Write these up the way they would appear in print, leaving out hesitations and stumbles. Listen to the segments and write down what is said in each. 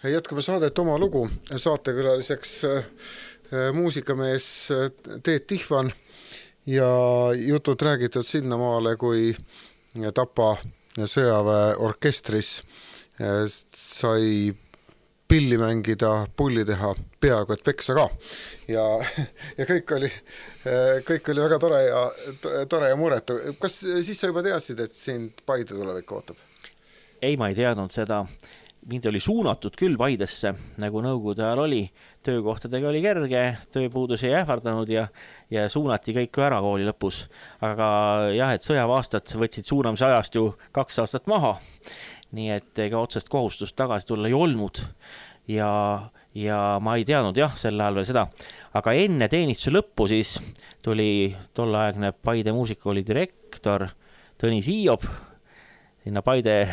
Jätkame saadet Oma lugu. Saatekülaliseks muusikamees Teet Tihvan ja jutud räägitud sinnamaale, kui Tapa sõjaväe orkestris sai pilli mängida, pulli teha, peaaegu et peksa ka. Ja kõik oli väga tore ja muretu. Kas siis sa juba teadsid, et sind Paide tulevik ootab? Ei, ma ei teadnud seda. Mind oli suunatud küll Paidesse, nagu nõukogude ajal oli. Töökohtadega oli kerge, tööpuudus ei ähvardanud ja suunati kõik ära kooli lõpus. Aga jah, et sõjavaastat võtsid suunamise ajast ju 2 aastat maha. Nii et ega otsest kohustust tagasi tulla ei olnud ja ma ei teadnud sel ajal veel seda. Aga enne teenistuse lõppu siis tuli tolleaegne Paide muusikakooli direktor Tõnis Iiob sinna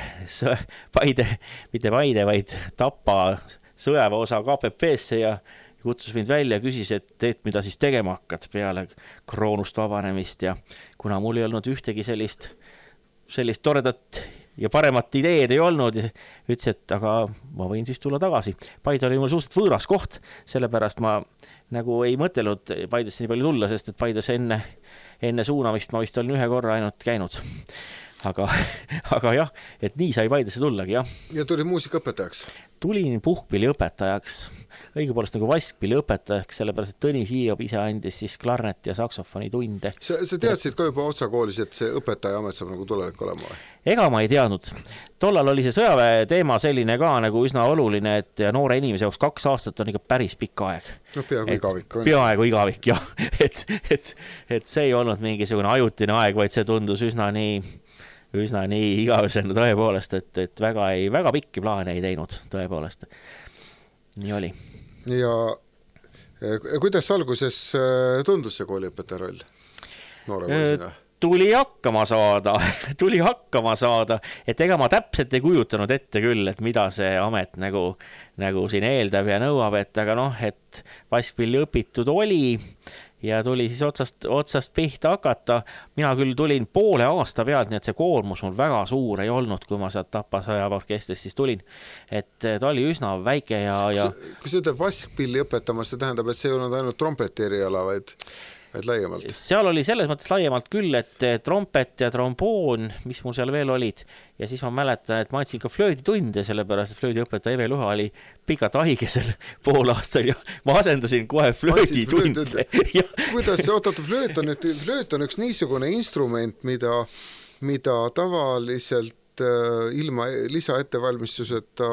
mitte Paide, vaid Tapa sõjaväeosa KPP-sse ja kutsus mind välja ja küsis, et mida siis tegema hakkad peale kroonust vabanemist ja kuna mul ei olnud ühtegi sellist toredat ja paremat ideed ei olnud, ütles, et aga ma võin siis tulla tagasi. Paide oli mul suhteliselt võõras koht, sellepärast ma nagu ei mõtelnud Paidesse nii palju tulla, sest et Paides enne suunamist ma vist olin 1 korra ainult käinud. Aga jah, et nii sai Paidesse tullagi, jah. Ja tuli muusikaõpetajaks? Tulin puhkpilliõpetajaks, õigupoolest nagu vaskpilliõpetajaks, sellepärast, et Tõnis Iiob ise andis siis klarnet ja saksofoni tunde. Sa teadsid ka juba otsakoolis, et see õpetaja amet saab nagu tulevik olema või? Ega ma ei teadnud. Tollal oli see sõjaväe teema selline ka nagu üsna oluline, et noore inimese jaoks 2 aastat on ikka päris pikk aeg. No peaaegu igavik on. Peaaegu igavik, jah. Et see ei olnud mingisugune ajutine aeg, vaid see tundus üsna nii igavesena tõepoolest, et väga pikki plaane ei teinud tõepoolest. Nii oli. Ja kuidas alguses tundus see kooliõpetaja roll noore poisina? Tuli hakkama saada, et ega ma täpselt ei kujutanud ette küll, et mida see amet nagu siin eeldab ja nõuab, et aga et vaskpilli õpitud oli ja tuli siis otsast pihta hakata. Mina küll tulin poole aasta pealt, nii et see koormus mul väga suur ei olnud, kui ma sealt Tapa sõjaväeorkestrist siis tulin. Et ta oli üsna väike ja... Kui sa ütled vaskpilli õpetamas, see tähendab, et see ei olnud ainult trompeti eriala, vaid laiemalt? Seal oli selles mõttes laiemalt küll, et trompet ja tromboon, mis mul seal veel olid. Ja siis ma mäletan, et ma andsin ka flööditunde, sellepärast, et flöödiõpetaja Eve Luha oli pikalt haigesel pool aastal ja ma asendasin kohe flööditunde. Kuidas flööt on üks niisugune instrument, mida tavaliselt ilma lisaettevalmistuseta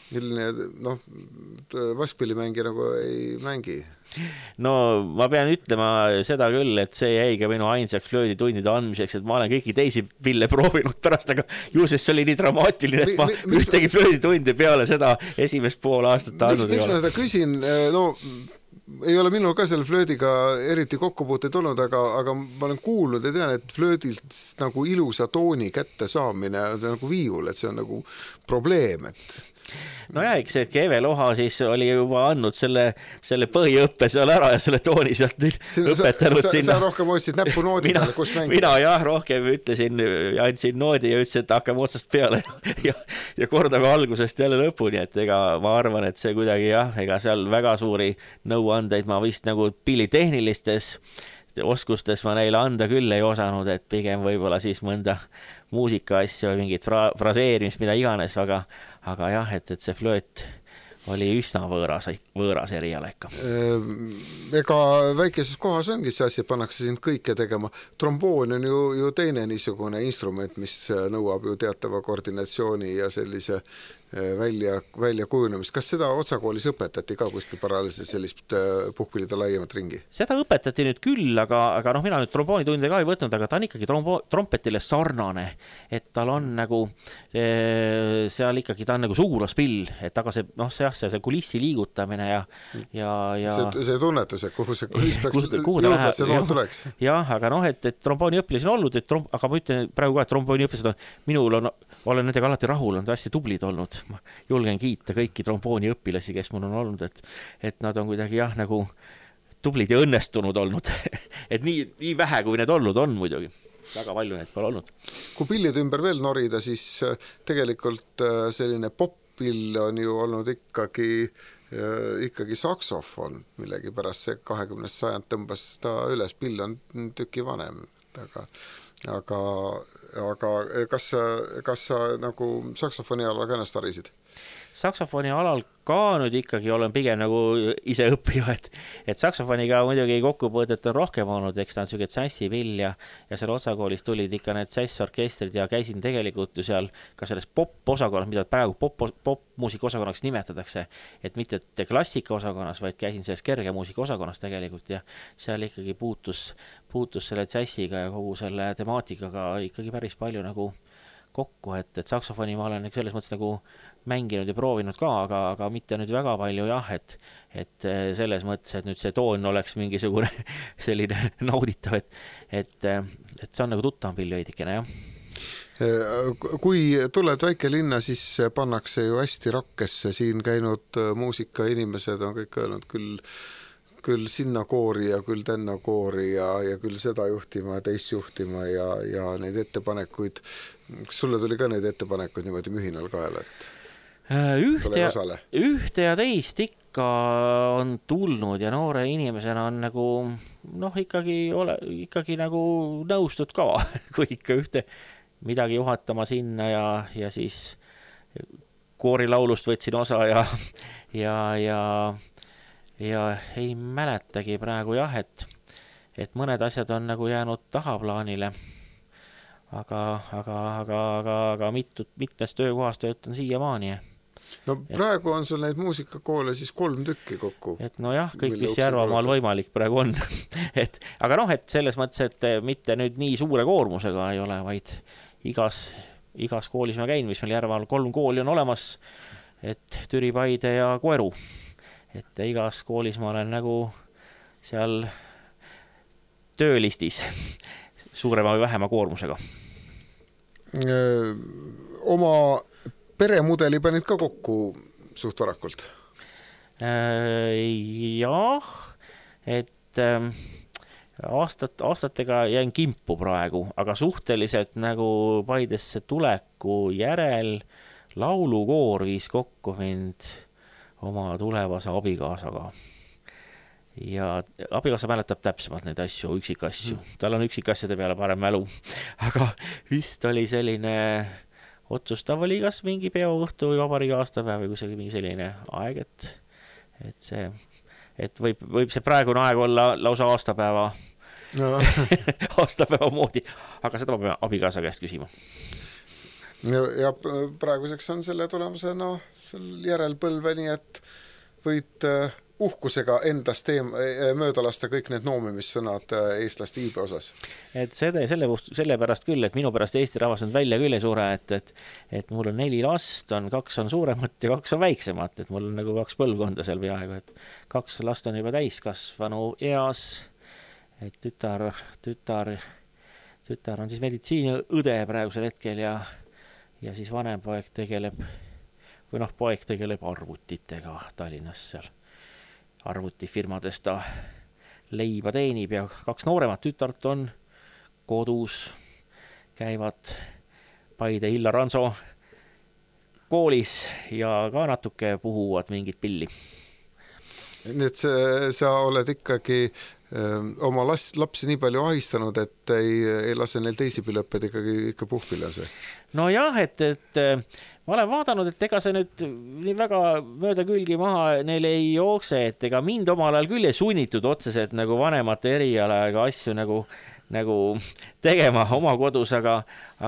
vaskpillimängi nagu ei mängi. No ma pean ütlema seda küll, et see jäi ka minu ainsaks flööditundide andmiseks, et ma olen kõiki teisi pille proovinud pärast, aga juhusest see oli nii dramaatiline, et ma ühtegi flööditunde peale seda esimest pool aastat andnud ei ole. Miks ma seda küsin? Ei ole minul ka selle flöödiga eriti kokkupuuteid olnud, aga ma olen kuulnud ja tean, et flöödilt nagu ilusa tooni kätte saamine on nagu viiul, et see on nagu probleem, et... No jah, eks see Eve Loha siis oli juba andnud selle põhiõppe seal ära ja selle tooni sealt õpetanud sinna. Sa rohkem hoidsid näppu noodi peale, kus mängid? Mina jah, rohkem ütlesin ja andsin noodi ja ütlesin, et hakkame otsast peale ja kordame algusest jälle lõpuni, et ega ma arvan, et see kuidagi ega seal väga suuri nõuandeid ma vist nagu pillitehnilistes oskustes ma neile anda küll ei osanud, et pigem võib-olla siis mõnda muusika asju või mingit fraseerimist, mida iganes, aga jah, et see flööt oli üsna võõras eriala ikka. Ega väikeses kohas ongi see asi, et pannakse sind kõike tegema. Tromboon on ju teine niisugune instrument, mis nõuab ju teatava koordinatsiooni ja sellise välja kujunemist. Kas seda otsakoolis õpetati ka kuskil paralleelselt sellist puhkpillide laiemat ringi? Seda õpetati nüüd küll, aga mina nüüd tromboonitunde ka ei võtnud, aga ta on ikkagi trompetile sarnane, et tal on nagu seal ikkagi ta on nagu suulaspill, et aga see kulissi liigutamine ja see tunnetus, et kuhu see kuliss peaks jõudma, et see nood tuleks. Jah, aga et trombooni õpilis on olnud, aga ma ütlen praegu ka, et trombooni õpilised olen nendega alati rahul, on hästi tublid olnud. Ma julgen kiita kõiki trombooni õpilasi, kes mul on olnud, et nad on kuidagi nagu tublid ja õnnestunud olnud. Et nii vähe, kui need olnud on muidugi. Väga palju need pole olnud. Kui pillide ümber veel norida, siis tegelikult selline pop pill on ju olnud ikkagi saksofon, millegi pärast see 20. sajand tõmbas ta üles, pill on tüki vanem, aga kas sa nagu saksofoni alal ka ennast harisid? Saksofoni alal ka nüüd ikkagi olen pigem nagu ise õppija, et saksofoniga muidugi kokkupõõdet on rohkem olnud, eks ta on selline sässipill ja seal osakoolis tulid ikka need sässorkestrid ja käisin tegelikult ju seal ka selles pop-osakonnas, mida praegu pop-muusika osakonnaks nimetatakse, et mitte klassika osakonnas, vaid käisin selles kerge muusika osakonnas tegelikult ja seal ikkagi puutus selle sässiga ja kogu selle temaatikaga ikkagi päris palju nagu kokku, et saksofoni ma olen selles mõttes nagu mänginud ja proovinud ka, aga mitte nüüd väga palju jah, et selles mõttes, et nüüd see toon oleks mingisugune selline nauditav, et see on nagu tuttav pill veidikene, jah. Kui tuled väikelinna, siis pannakse ju hästi rakkesse, siin käinud muusikainimesed on kõik öelnud küll sinna koori ja küll tänna koori ja küll seda juhtima ja teist juhtima ja neid ettepanekuid. Kas sulle tuli ka neid ettepanekuid niimoodi mühinal kaela, et ühte ja teist ikka on tulnud ja noore inimesena on nagu ikkagi nagu nõustud ka, kui ikka ühte midagi juhatama sinna ja siis koorilaulust võtsin osa ja ei mäletagi praegu jah, et mõned asjad on nagu jäänud tahaplaanile, aga mitmes töökohas töötan siiamaani. No praegu on sul neid muusikakoole siis 3 tükki kokku. Et no jah, kõik mis Järvamaal võimalik praegu on. Aga et selles mõttes, et mitte nüüd nii suure koormusega ei ole, vaid igas koolis ma käin, mis meil Järvamaal 3 kooli on olemas, et Türi, Paide ja Koeru. Et igas koolis ma olen nagu seal töölistis suurema või vähema koormusega. Oma peremudeli panid ka kokku suht varakult? Jah, et aastatega jäin kimpu praegu, aga suhteliselt nagu Paidesse tuleku järel laulukoor viis kokku mind oma tulevase abikaasaga. Ja abikaasa mäletab täpsemalt neid asju, üksikasju. Tal on üksikasjade peale parem mälu. Aga vist oli selline otsustav oli kas mingi peoõhtu või vabariigi aastapäev või kusagil mingi selline aeg, et võib see praegune aeg olla lausa aastapäeva aastapäeva moodi, aga seda ma pean abikaasa käest küsima. Ja praeguseks on selle tulemusena järelpõlve, nii et võid uhkusega endast mööda lasta kõik need noomimissõnad eestlaste iibe osas. Et selle pärast küll, et minu pärast Eesti rahvas on välja küll ei suure, et mul on 4 last, 2 on suuremat ja 2 on väiksemat, et mul on nagu 2 põlvkonda seal peaaegu, et 2 last on juba täiskasvanu eas, et tütar on siis meditsiiniõde praegusel hetkel ja siis vanem poeg tegeleb arvutitega Tallinnas seal. Arvutifirmades ta leiba teenib ja 2 nooremat tütart on kodus, käivad Paide Illar Ranso koolis ja ka natuke puhuvad mingit pilli. Nii et sa oled ikkagi oma lapsi nii palju ahistanud, et ei lase neil teisi pillõpped ikka puhpillase? No jah, et ma olen vaadanud, et ega see nüüd nii väga mööda külgi maha neil ei jookse, et ega mind omal ajal küll ei sunnitud otseselt nagu vanemate erialaga asju nagu tegema oma kodus, aga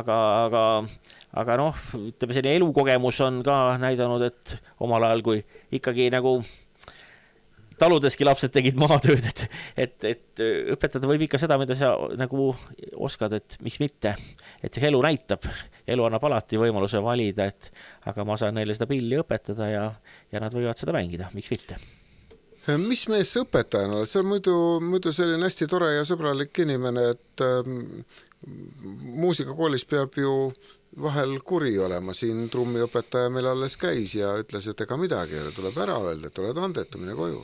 ütleme, selline elukogemus on ka näidanud, et omal ajal, kui ikkagi nagu taludeski lapsed tegid maatööd, et õpetada võib ikka seda, mida sa nagu oskad, et miks mitte, et see elu näitab, elu annab alati võimaluse valida, aga ma saan neile seda pilli õpetada ja nad võivad seda mängida, miks mitte. Mis mees õpetajana? See on muidu selline hästi tore ja sõbralik inimene, et muusikakoolis peab ju vahel kuri olema, siin trummiõpetaja meil alles käis ja ütles, et ega midagi ei ole, tuleb ära öelda, et oled andetu, mine koju.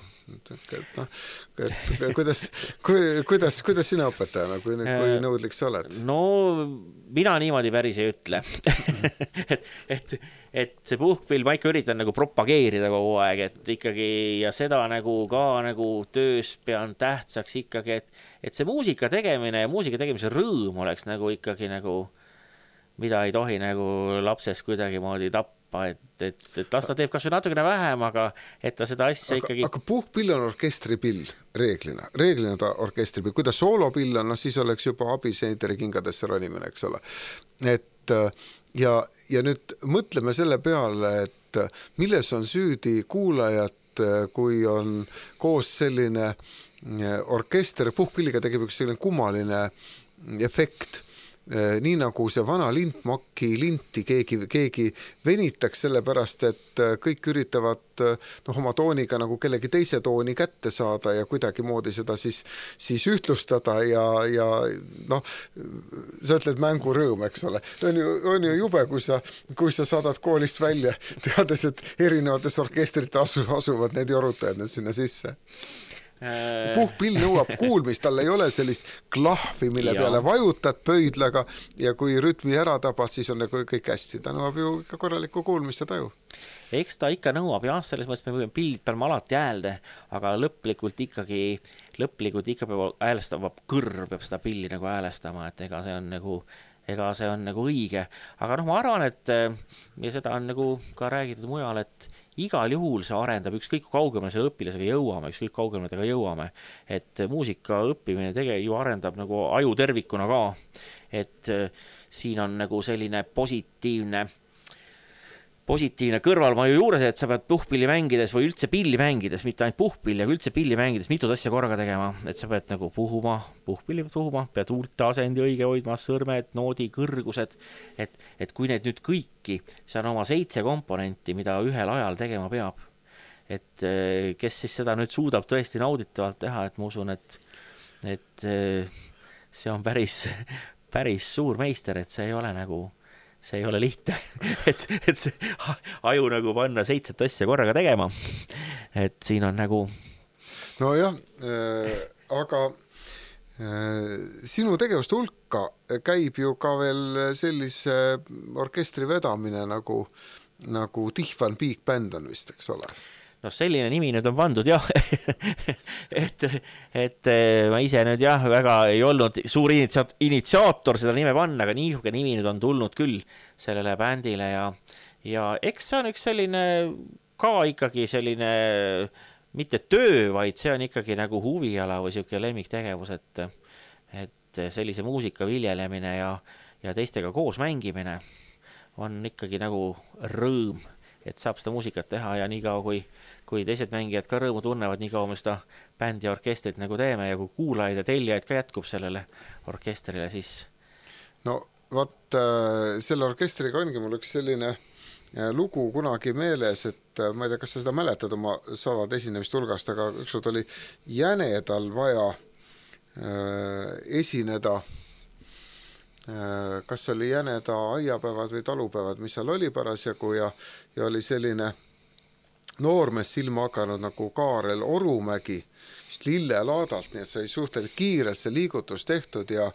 Kuidas sina õpetajana, kui nõudlik sa oled? No mina niimoodi päris ei ütle. et see puhkpill, ma ikka üritan nagu propageerida kogu aeg, et ikkagi ja seda nagu ka nagu töös pean tähtsaks ikkagi, et see muusika tegemine ja muusika tegemise rõõm oleks nagu ikkagi nagu mida ei tohi nagu lapsest kuidagi moodi tappa, et las ta teeb kas või natukene vähem, aga et ta seda asja ikkagi... Aga puhkpill on orkestripill reeglina ta orkestripill, kui ta soolopill on, siis oleks juba abiseinteri kingadesse ronimine, eks ole. Et ja nüüd mõtleme selle peale, et milles on süüdi kuulajad, kui on koos selline orkester, puhkpilliga tegeb üks selline kummaline efekt, nii nagu see vana lintmaki linti keegi venitaks sellepärast, et kõik üritavad oma tooniga nagu kellegi teise tooni kätte saada ja kuidagi moodi seda siis ühtlustada ja sa ütled mängurõõm, eks ole. On ju jube, kui sa saadad koolist välja, teades, et erinevates orkestrite asuvad need jorutajad need sinna sisse. Puhkpill nõuab kuulmist, tal ei ole sellist klahvi, mille peale vajutad pöidlaga ja kui rütmi ära tabad, siis on nagu kõik hästi. Ta nõuab ju ikka korralikku kuulmist ja taju. Eks ta ikka nõuab, jah, selles mõttes me võime pillid peal alati häälde, aga lõplikult ikkagi peab häälestama, kõrv peab seda pilli nagu häälestama, et ega see on nagu õige. Aga ma arvan, et ja seda on nagu ka räägitud mujal, et igal juhul see arendab, ükskõik kaugemale selle õpilasega jõuame, ükskõik kaugemale tega jõuame, et muusika õppimine ju arendab nagu aju tervikuna ka, et siin on nagu selline positiivne kõrvalmaju juures, et sa pead puhkpilli mängides või üldse pilli mängides, mitte ainult puhkpilli, aga üldse pilli mängides mitut asja korraga tegema, et sa pead nagu puhkpilli puhuma, pead huulte asendi õige hoidma, sõrmed, noodi, kõrgused, et kui need nüüd kõiki, see on oma 7 komponenti, mida ühel ajal tegema peab, et kes siis seda nüüd suudab tõesti nauditavalt teha, et ma usun, et see on päris suur meister, et see ei ole lihtne, et see aju nagu panna 7 asja korraga tegema, et siin on nagu... No jah, aga sinu tegevuste hulka käib ju ka veel sellise orkestri vedamine nagu Tihvan Big Band on vist, eks ole? No selline nimi nüüd on pandud, jah, et ma ise nüüd jah, väga ei olnud suur initsiaator seda nime panna, aga niisugune nimi nüüd on tulnud küll sellele bändile ja eks see on üks selline ka ikkagi selline mitte töö, vaid see on ikkagi nagu huviala või selline lemmiktegevus, et sellise muusika viljelemine ja teistega koos mängimine on ikkagi nagu rõõm, et saab seda muusikat teha ja nii kaua, kui teised mängijad ka rõõmu tunnevad, nii kaua me seda bändi ja orkestrit nagu teeme ja kui kuulajaid ja tellijaid ka jätkub sellele orkestrile, siis... No vaat selle orkestriga ongi mul üks selline lugu kunagi meeles, et ma ei tea, kas sa seda mäletad oma 100 esinemist hulgast, aga ükskord oli Jänedal vaja esineda, kas oli Jäneda aiapäevad või talupäevad, mis seal oli parasjagu ja oli selline noormees silma hakanud nagu Kaarel Orumägi, vist Lillelaadalt, nii et sai suhteliselt kiirelt see liigutus tehtud ja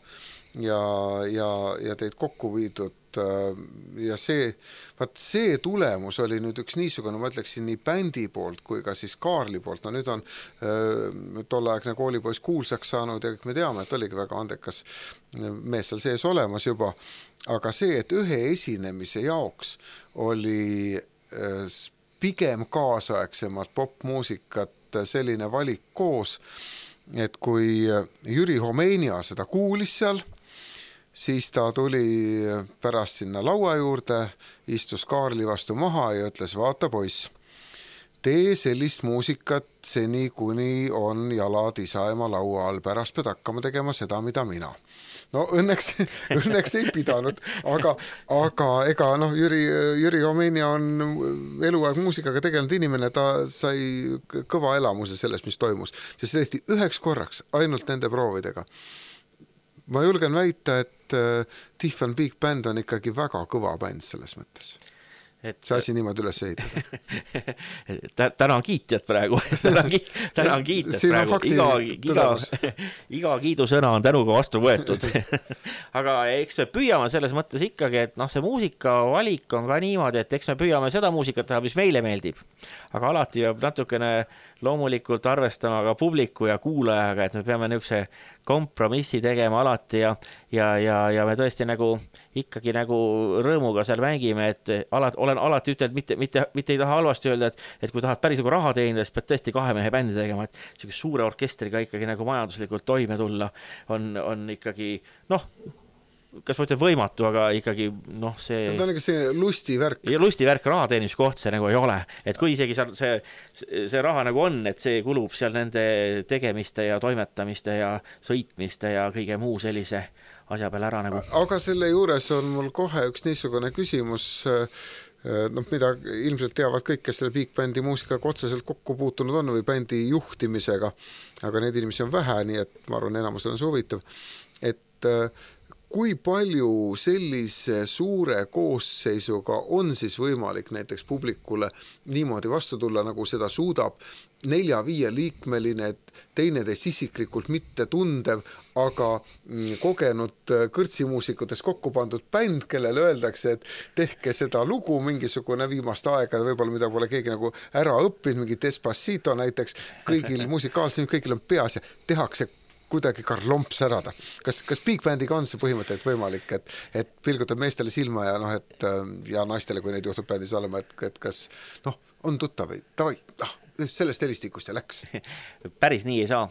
teid kokku viidud ja see tulemus oli nüüd üks niisugune, ma ütleksin nii bändi poolt kui ka siis Kaarli poolt, no nüüd on tolleaegne koolipoiss kuulsaks saanud ja kõik me teame, et oligi väga andekas mees seal sees olemas juba, aga see, et ühe esinemise jaoks oli pigem kaasaegsemalt popmuusikat selline valik koos, et kui Jüri Homenia seda kuulis seal, siis ta tuli pärast sinna laua juurde, istus Kaarli vastu maha ja ütles, vaata poiss, tee sellist muusikat seni, kuni on jalad isaema laua all, pärast pead hakkama tegema seda, mida mina. No õnneks ei pidanud, aga ega Jüri Homenia on eluaeg muusikaga tegelenud inimene, ta sai kõva elamuse sellest, mis toimus. See tehti üheks korraks, ainult nende proovidega. Ma julgen väita, et Tihvan Big Band on ikkagi väga kõva bänd selles mõttes. See asi niimoodi üles ehitada. Tänan kiitjad praegu. Tänan kiitjad praegu. Iga kiidusõna on tänuga vastu võetud. Aga eks me püüame selles mõttes ikkagi, et see muusika valik on ka niimoodi, et eks me püüame seda muusikat teha, mis meile meeldib. Aga alati peab natukene loomulikult arvestama ka publiku ja kuulajaga, et me peame niisuguse kompromissi tegema alati ja me tõesti ikkagi rõõmuga seal mängime, et olen alati ütelnud, mitte ei taha halvasti öelda, et kui tahad päris raha teenida, siis pead tõesti 2 mehe bändi tegema, et selline suure orkestriga ikkagi majanduslikult toime tulla on ikkagi, kas ma ütlen võimatu, aga ikkagi see... Ta on see lustivärk. Ja lustivärk raha teenimiskoht see ei ole. Et kui isegi see raha on, et see kulub seal nende tegemiste ja toimetamiste ja sõitmiste ja kõige muu sellise asja peale ära . Aga selle juures on mul kohe üks niisugune küsimus, mida ilmselt teavad kõik, kes selle Big Bandi muusikaga otseselt kokku puutunud on või bändi juhtimisega, aga neid inimesi on vähe, nii et ma arvan, enamusel on see huvitav, et kui palju sellise suure koosseisuga on siis võimalik näiteks publikule niimoodi vastu tulla, nagu seda suudab 4-5 liikmeline, teineteist isiklikult mitte tundev, aga kogenud kõrtsimuusikutes kokku pandud bänd, kellele öeldakse, et tehke seda lugu mingisugune viimast aega, võib-olla mida pole keegi ära õppinud, mingi Despacito näiteks, kõigil musikaalsel, kõigil on peas ja tehakse kuidagi karlomps ärada. Kas Big Bandiga on see põhimõte, et võimalik, et pilgutab meestele silma ja naistele, kui neid juhtub bändis olema, et kas on tuttav või tavai, sellest helistikust ja läks. Päris nii ei saa.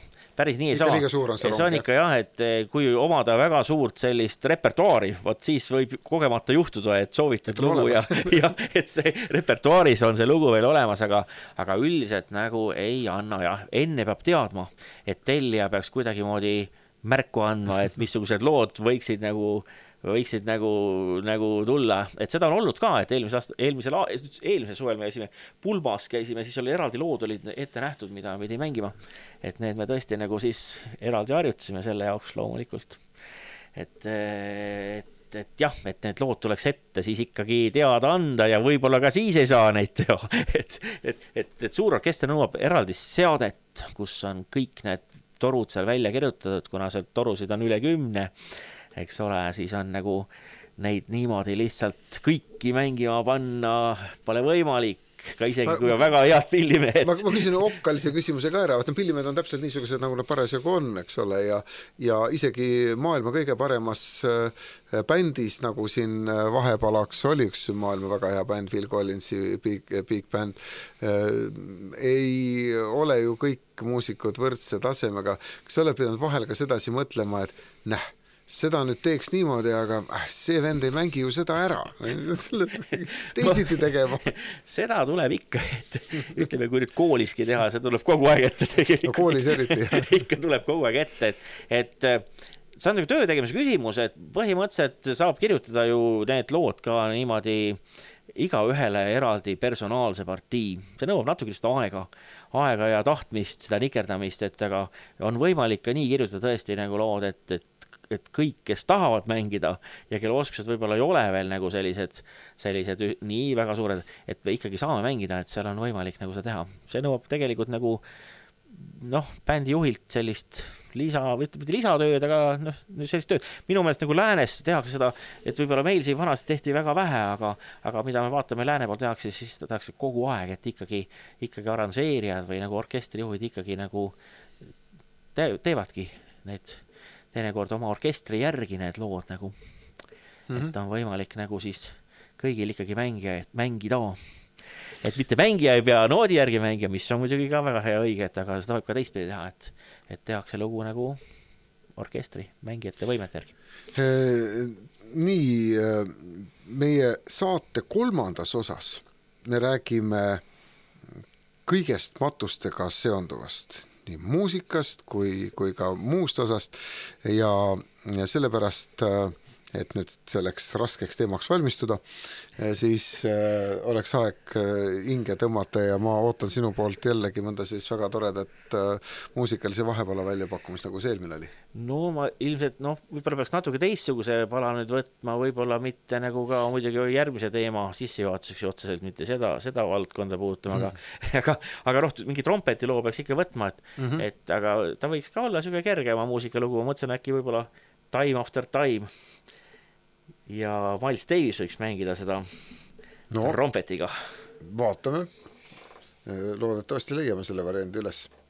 See on ikka jah, et kui omada väga suurt sellist repertuaari, siis võib kogemata juhtuda, et soovitud lugu ja et see repertuaaris on see lugu veel olemas, aga üldiselt ei anna jah. Enne peab teadma, et tellija peaks kuidagimoodi märku andma, et missugused lood võiksid tulla, et seda on olnud ka, et eelmise suvel me käisime Pulmas, siis oli eraldi lood olid ette nähtud, mida me pidi mängima, et need me tõesti siis eraldi harjutasime selle jaoks loomulikult, et jah, et need lood tuleks ette siis ikkagi teada anda ja võib-olla ka siis ei saa neid teha, et suur orkester nõuab eraldi seadet, kus on kõik need torud seal välja kirjutatud, kuna seal torusid on üle 10, eks ole, siis on neid niimoodi lihtsalt kõiki mängima panna pole võimalik, ka isegi kui on väga head pillimehed. Ma küsin okkalise küsimuse ka ära, pillimehed on täpselt niisugused, nagu nad parasjagu on, eks ole, ja isegi maailma kõige paremas bändis, nagu siin vahepalaks oli üks maailma väga hea bänd, Phil Collinsi Big Band, ei ole ju kõik muusikud võrdse tasemega. Kas sa oled pidanud vahel ka sedasi mõtlema, et seda nüüd teeks niimoodi, aga see vend ei mängi ju seda ära. Teisiti tegema. Seda tuleb ikka, et ütleme, kui nüüd kooliski teha, see tuleb kogu aeg ette tegelikult. No koolis eriti. Ikka tuleb kogu aeg ette, et see on töö tegemise küsimus, et põhimõtteliselt saab kirjutada ju need lood ka niimoodi iga ühele eraldi personaalse partii. See nõuab natuke seda aega ja tahtmist, seda nikerdamist, et aga on võimalik ka nii kirjutada tõesti lood, et kõik, kes tahavad mängida ja kelle oskused võib-olla ei ole veel sellised nii väga suured, et me ikkagi saame mängida, et seal on võimalik seda teha. See nõuab tegelikult bändi juhilt sellist lisatööd, aga sellist tööd. Minu meelest läänes tehakse seda, et võib-olla meil siin vanasti tehti väga vähe, aga mida me vaatame lääne poolt tehakse, siis tehakse kogu aeg, et ikkagi arranžeerijad või orkestrijuhid ikkagi teevadki need teinekord oma orkestri järgi need lood et on võimalik siis kõigil ikkagi mängida. Et mitte mängija ei pea noodi järgi mängija, mis on muidugi ka väga hea õige, aga seda võib ka teistpidi teha, et tehakse lugu orkestri mängijate võimete järgi. Nii, meie saate 3. osas me räägime kõigest matustega seonduvast, nii muusikast kui ka muust osast ja sellepärast et nüüd selleks raskeks teemaks valmistuda, siis oleks aeg hinge tõmmata ja ma ootan sinu poolt jällegi mõnda siis väga toredat muusikalise vahepala väljapakkumist, nagu see eelmine oli. No ma ilmselt, võib-olla peaks natuke teistsuguse pala nüüd võtma, võib-olla mitte nagu ka muidugi järgmise teema sissejuhatuseks otseselt mitte seda valdkonda puutuma, aga mingi trompetiloo peaks ikka võtma, et aga ta võiks ka olla selline kergema muusikalugu, ma mõtlesin äkki võib-olla Time After Time ja Miles Davis võiks mängida seda trompetiga. Vaatame, loodetavasti leiame selle variandi üles.